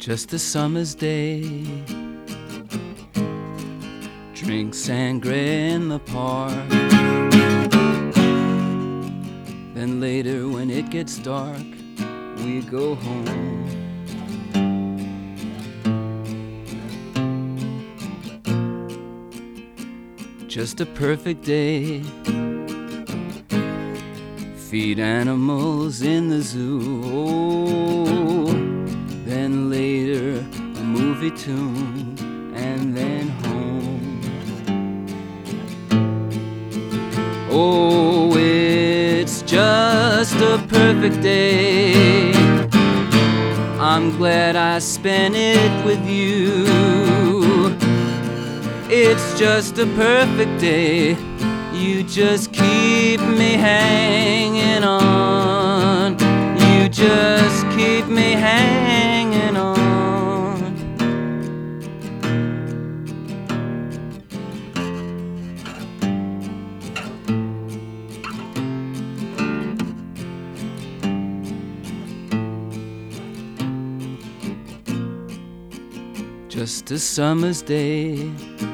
Just a summer's day, drink sangria in the park. Then later when it gets dark, we go home. Just a perfect day, feed animals in the zoo. Oh, then later a movie tune, and then home. Oh, it's just a perfect day. I'm glad I spent it with you. It's just a perfect day. You just keep me hanging on. You just keep me hanging on. Just a summer's day,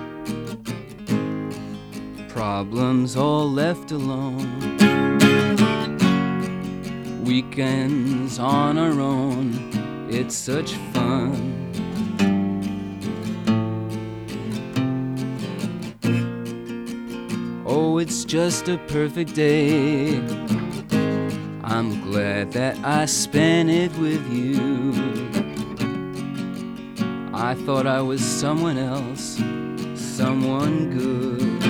problems all left alone, weekends on our own, it's such fun. Oh, it's just a perfect day. I'm glad that I spent it with you. I thought I was someone else, someone good.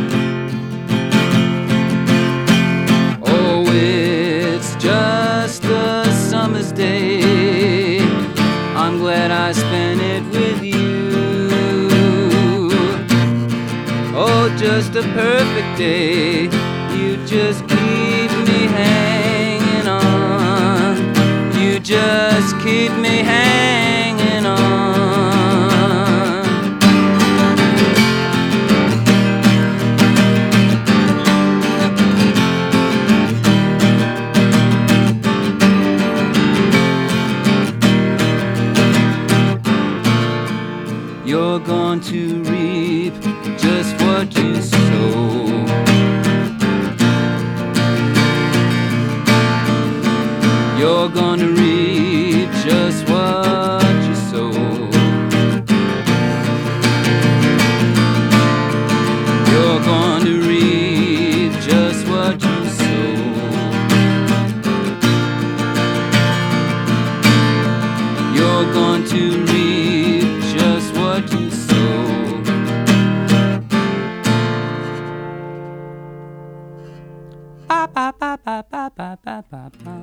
Oh, it's just a summer's day. I'm glad I spent it with you. Oh, just a perfect day. You just keep me hanging on. You just keep me hanging on. You're going to reap just what you sow. You're going to reap just what you sow. You're going to reap just what you sow. You're going to reap just what you sow. Ba ba ba ba ba ba ba ba ba.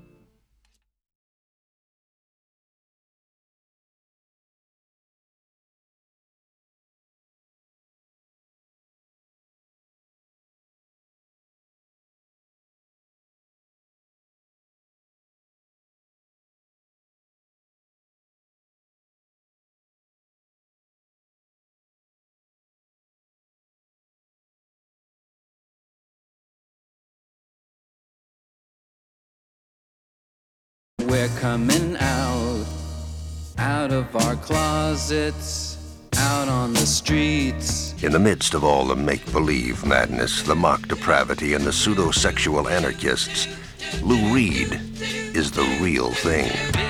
We're coming out of our closets, out on the streets. In the midst of all the make-believe madness, the mock depravity, and the pseudo-sexual anarchists, Lou Reed is the real thing.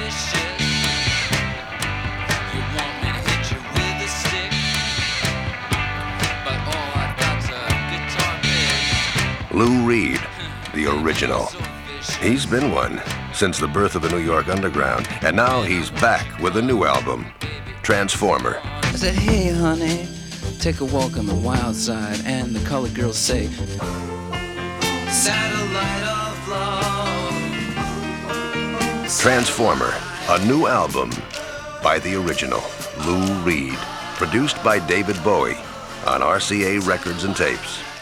Lou Reed, the original. He's been one since the birth of the New York Underground, and now he's back with a new album, Transformer. I said, hey honey, take a walk on the wild side, and the colored girls say, satellite of love. Transformer, a new album by the original, Lou Reed, produced by David Bowie on RCA Records and Tapes.